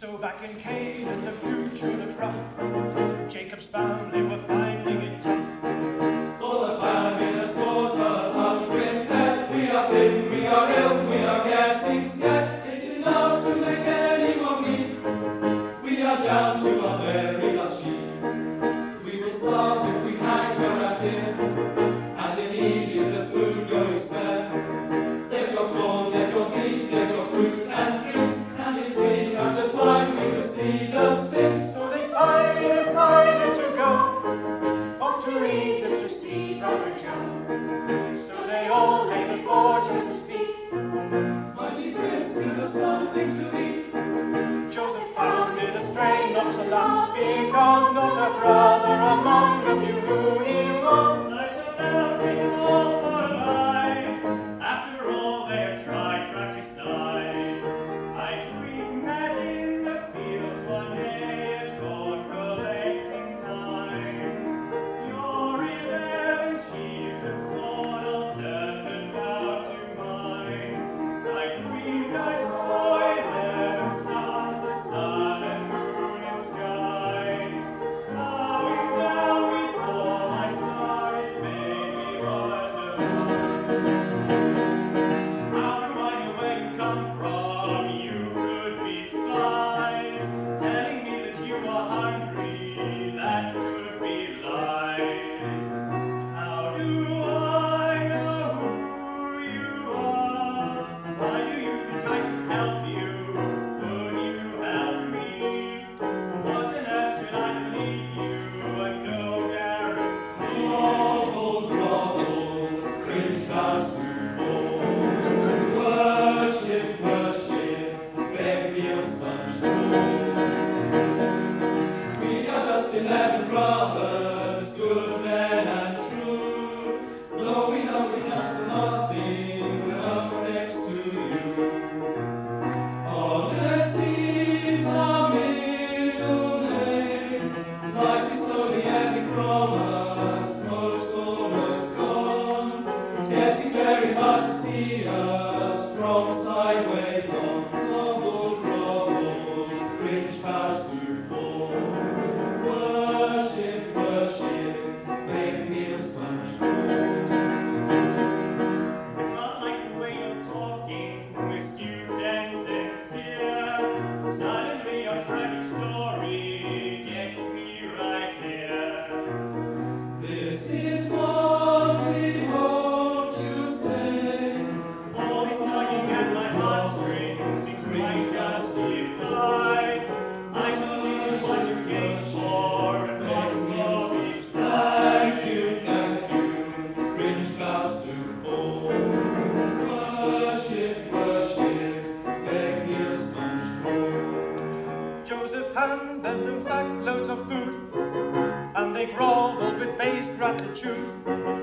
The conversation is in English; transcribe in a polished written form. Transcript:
So back in Canaan, the future looked rough. Jacob's family were finding it tough. For the famine has caught us hungry and fed. We are thin, we are ill, we are getting scared. Is it now to make any more meat? We are down to our very last sheep. We will starve if we hang around here. And in Egypt there's food going spare. They've got corn, they've got meat, they've got fruit and drinks. And if we had the time, we could see the Sphinx. So they finally decided to go off to Egypt to see Brother Joe. So they all lay before Joseph's feet. Mighty prince, give us something to eat. Joseph found it a strain not to laugh, because not a brother among them knew who he was. I shall now take them all for a ride. After all they have tried fratricide. I dreamed that in the fields one day at corn collecting time, your 11 sheaves of corn all turned and bowed to mine. I dreamed I saw 11 stars, the sun and moon and sky, bowing down before my star. It made me wonder, how do I know where you come from? You could be spies, telling me that you are hungry. That could be lies. How do I know who you are? Why do you think I should help you? Would you help me? What on earth should I believe you? And no guarantee. Grovel, grovel, cringe bows to fall. Worship, worship, beg me a sponge roll. We are just 11 brothers, good men and true. Though we know we come from nothing, we're up next to you. Honesty's our middle name. Life is slowly ebbing from us, smoke's almost gone. It's getting very hard to see us from sideways on. Grovel, grovel, cringe bows to fall. Worship, worship, make me a sponge roll. Not like the way you're talking, astute and sincere. Suddenly your tragic story gets me right here. This is what we hope to say. All this tugging at my heartstrings seems quite justified. I shall leave what you came for, and God's glory Thank you, cringe bows to fall. Worship, worship, beg me a sponge roll. Joseph handed them sackloads of food, and they grovelled with base gratitude.